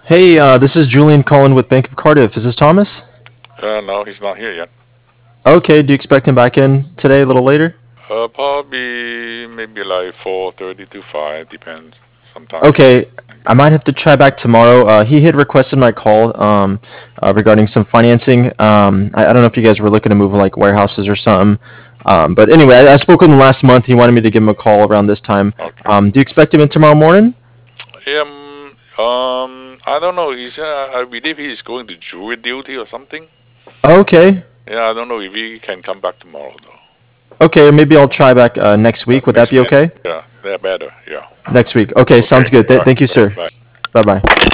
Hey, this is Julian calling with Bank of Cardiff. Is this Thomas? No, he's not here yet. Okay, do you expect him back in today a little later? Probably maybe like 4:30 to 5, depends. Sometimes he Okay, can I be. might have to try back tomorrow. He had requested my call regarding some financing. I don't know if you guys were looking to move like warehouses or something. But anyway, I spoke with him last month. He wanted me to give him a call around this time. Okay. Do you expect him in tomorrow morning? I don't know. I believe he's going to jury duty or something. Okay. Yeah, I don't know if he can come back tomorrow though. Okay, maybe I'll try back next week. Would that Next be week. okay? Yeah, they're better. Yeah. Next week. Okay, Okay. sounds good. All right. Thank you, sir. Bye. Bye bye.